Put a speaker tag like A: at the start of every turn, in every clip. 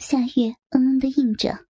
A: 夏月地应着：“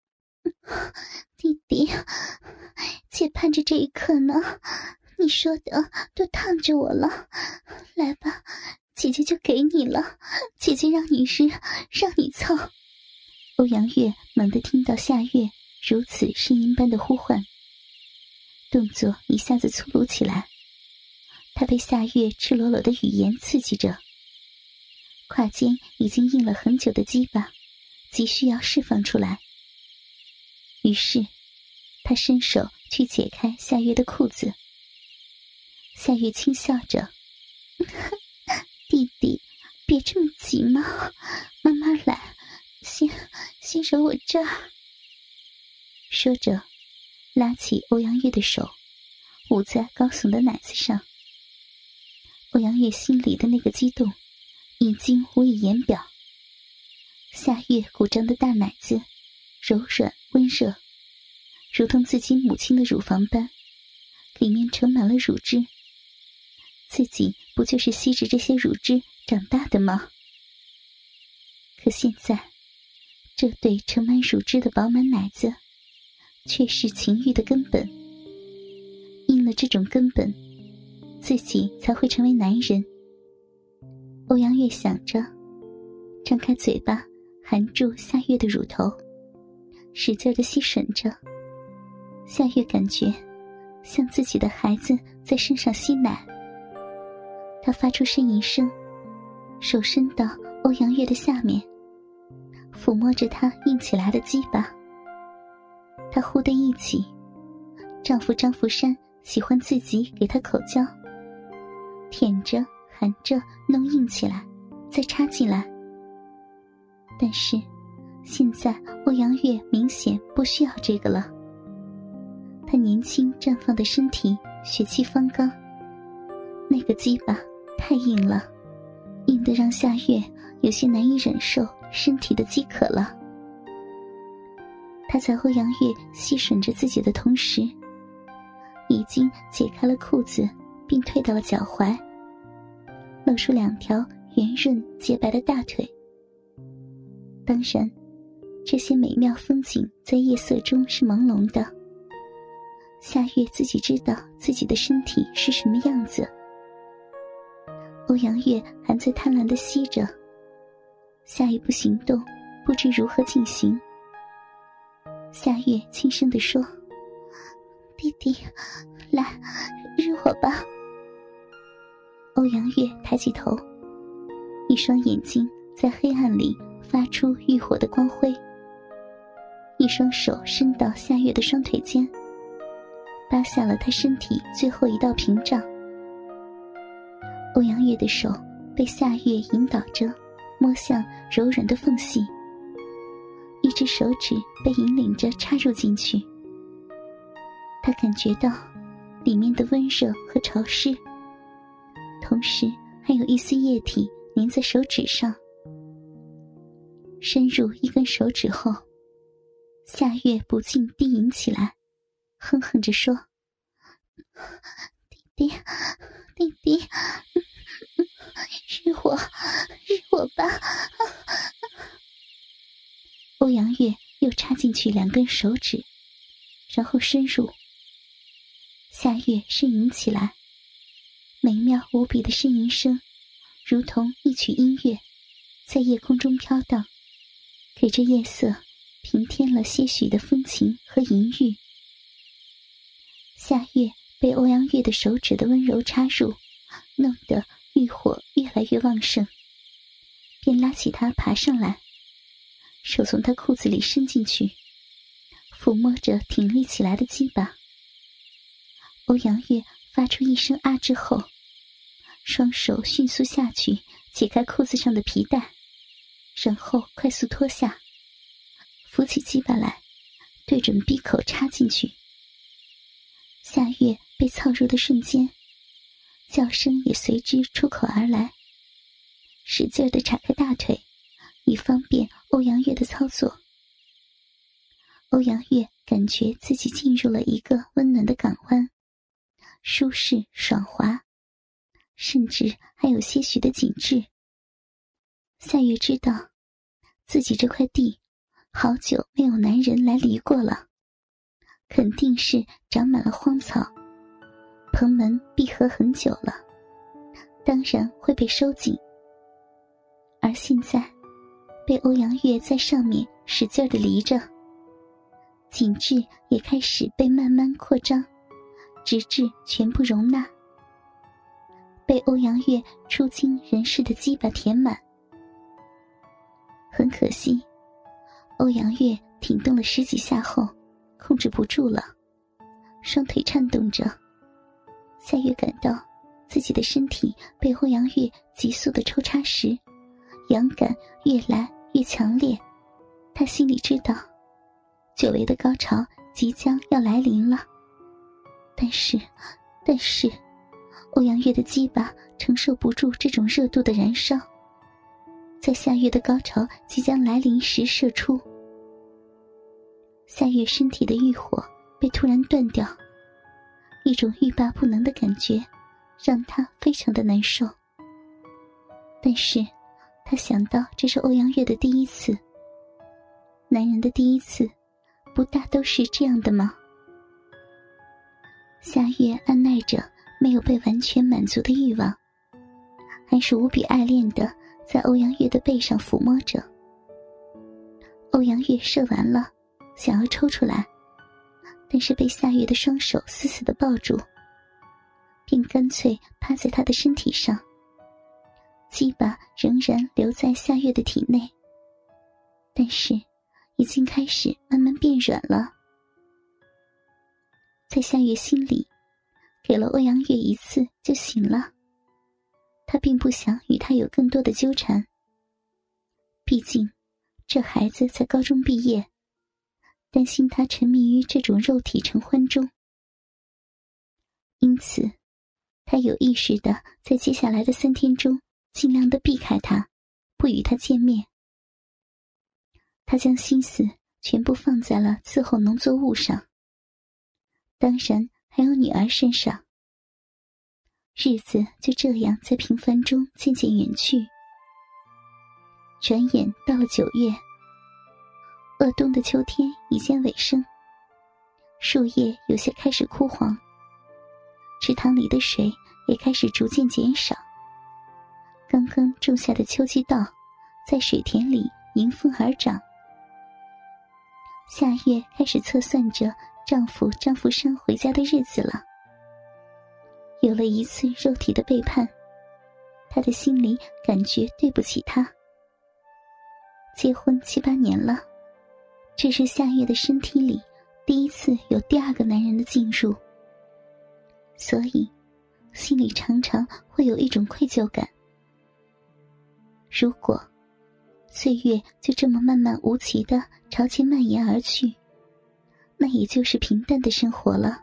A: 弟弟，姐盼着这一刻呢，你说的都烫着我了，来吧，姐姐就给你了，姐姐让你日，让你操。”欧阳月猛地听到夏月如此呻吟般的呼唤，动作一下子粗鲁起来。他被夏月赤裸裸的语言刺激着，胯间已经硬了很久的鸡巴急需要释放出来。于是他伸手去解开夏月的裤子。夏月轻笑着：“弟弟，别这么急嘛，慢慢来，先揉我这儿。”说着拉起欧阳月的手捂在高耸的奶子上。欧阳月心里的那个激动已经无以言表。夏月鼓胀的大奶子柔软温热，如同自己母亲的乳房般，里面盛满了乳汁。自己不就是吸着这些乳汁长大的吗？可现在这对盛满乳汁的饱满奶子却是情欲的根本，因了这种根本，自己才会成为男人。欧阳月想着，张开嘴巴含住夏月的乳头，使劲地吸吮着。夏月感觉像自己的孩子在身上吸奶。他发出呻吟声，手伸到欧阳月的下面，抚摸着她硬起来的鸡巴。她忽地忆起丈夫张福山喜欢自己给他口交，舔着含着弄硬起来再插进来。但是现在欧阳月明显不需要这个了。她年轻绽放的身体血气方刚，那个鸡巴太硬了，硬得让夏月有些难以忍受身体的饥渴了。她在欧阳月吸吮着自己的同时，已经解开了裤子并退到了脚踝，露出2条圆润洁白的大腿。当然这些美妙风景在夜色中是朦胧的，夏月自己知道自己的身体是什么样子。欧阳月还在贪婪地吸着，下一步行动不知如何进行。夏月轻声地说：“弟弟，来，日我吧。”欧阳月抬起头，一双眼睛在黑暗里发出欲火的光辉，一双手伸到夏月的双腿间，扒下了她身体最后一道屏障。欧阳月的手被夏月引导着摸向柔软的缝隙，一只手指被引领着插入进去。他感觉到里面的温热和潮湿，同时还有一丝液体粘在手指上。深入一根手指后，夏月不禁低吟起来，哼哼着说：“弟弟，弟弟，日我吧。”欧阳月又插进去2根手指，然后深入。夏月呻吟起来，美妙无比的呻吟声如同一曲音乐，在夜空中飘荡，给这夜色平添了些许的风情和淫欲。夏月被欧阳月的手指的温柔插入，弄得欲火越来越旺盛，便拉起他爬上来，手从他裤子里伸进去，抚摸着挺立起来的鸡巴。欧阳月发出一声啊之后，双手迅速下去解开裤子上的皮带，然后快速脱下，扶起鸡巴来，对准闭口插进去。夏月被操入的瞬间，叫声也随之出口而来，使劲地岔开大腿，以方便欧阳月的操作。欧阳月感觉自己进入了一个温暖的港湾，舒适爽滑，甚至还有些许的紧致。夏月知道自己这块地好久没有男人来犁过了，肯定是长满了荒草，棚门闭合很久了，当然会被收紧。而现在被欧阳月在上面使劲地犁着，井质也开始被慢慢扩张，直至全部容纳，被欧阳月出惊人世的鸡巴填满。很可惜，欧阳月挺动了10几下后控制不住了，双腿颤动着。夏月感到自己的身体被欧阳月急速的抽插时，痒感越来越强烈。他心里知道久违的高潮即将要来临了，但是欧阳月的鸡巴承受不住这种热度的燃烧，在夏月的高潮即将来临时射出。夏月身体的欲火被突然断掉，一种欲罢不能的感觉让他非常的难受。但是他想到这是欧阳月的第一次，男人的第一次不大都是这样的吗？夏月按耐着没有被完全满足的欲望，还是无比爱恋的在欧阳月的背上抚摸着。欧阳月射完了，想要抽出来，但是被夏月的双手死死地抱住，便干脆趴在他的身体上，鸡巴仍然留在夏月的体内，但是已经开始慢慢变软了。在夏月心里，给了欧阳月一次就行了，他并不想与他有更多的纠缠，毕竟这孩子才高中毕业，担心他沉迷于这种肉体成欢中。因此他有意识地在接下来的3天中尽量地避开他，不与他见面。他将心思全部放在了伺候农作物上，当然还有女儿身上。日子就这样在平凡中渐渐远去。转眼到了9月，鄂冬的秋天已见尾声，树叶有些开始枯黄，池塘里的水也开始逐渐减少。刚刚种下的秋季稻在水田里迎风而长。夏月开始测算着丈夫张福山回家的日子了。有了一次肉体的背叛，她的心里感觉对不起他。结婚7、8年了，这是夏月的身体里第一次有第2个男人的进入，所以心里常常会有一种愧疚感。如果岁月就这么漫漫无期地朝前蔓延而去，那也就是平淡的生活了。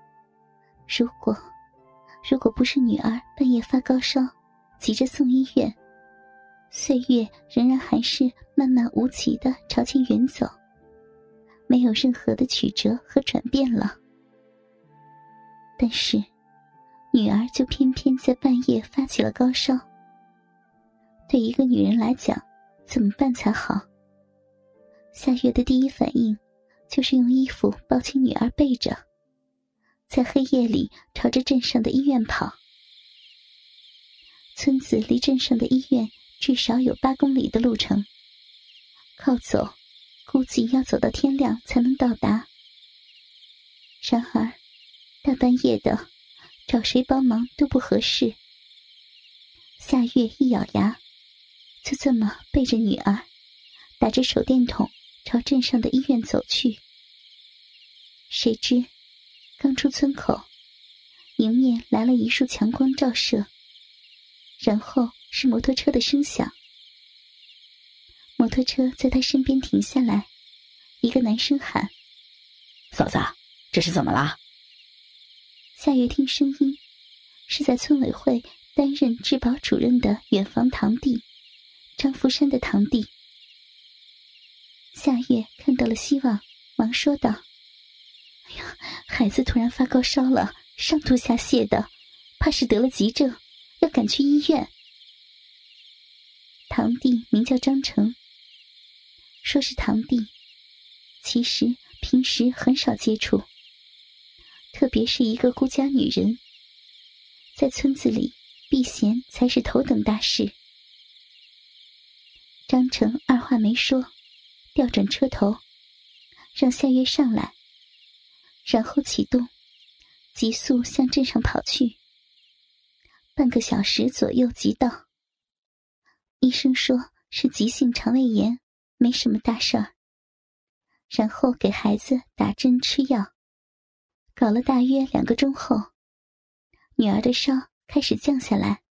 A: 如果不是女儿半夜发高烧急着送医院，岁月仍然还是漫漫无期地朝前远走，没有任何的曲折和转变了。但是女儿就偏偏在半夜发起了高烧，对一个女人来讲怎么办才好？夏月的第一反应就是用衣服包起女儿背着，在黑夜里朝着镇上的医院跑。村子离镇上的医院至少有8公里的路程，靠走估计要走到天亮才能到达。然而大半夜的找谁帮忙都不合适。夏月一咬牙，就这么背着女儿，打着手电筒朝镇上的医院走去。谁知刚出村口，迎面来了一束强光照射，然后是摩托车的声响。摩托车在他身边停下来，一个男生喊：
B: 嫂子，这是怎么了？
A: 夏月听声音，是在村委会担任治保主任的远房堂弟张福山的堂弟。夏月看到了希望，忙说道：哎呀，孩子突然发高烧了，上吐下泻的，怕是得了急症，要赶去医院。堂弟名叫张成， 说是堂弟，其实平时很少接触，特别是一个孤家女人，在村子里避嫌才是头等大事。张成二话没说，调转车头，让夏月上来，然后启动，急速向镇上跑去。半个小时左右即到。医生说是急性肠胃炎，没什么大事儿。然后给孩子打针吃药，搞了大约2个钟后，女儿的烧开始降下来。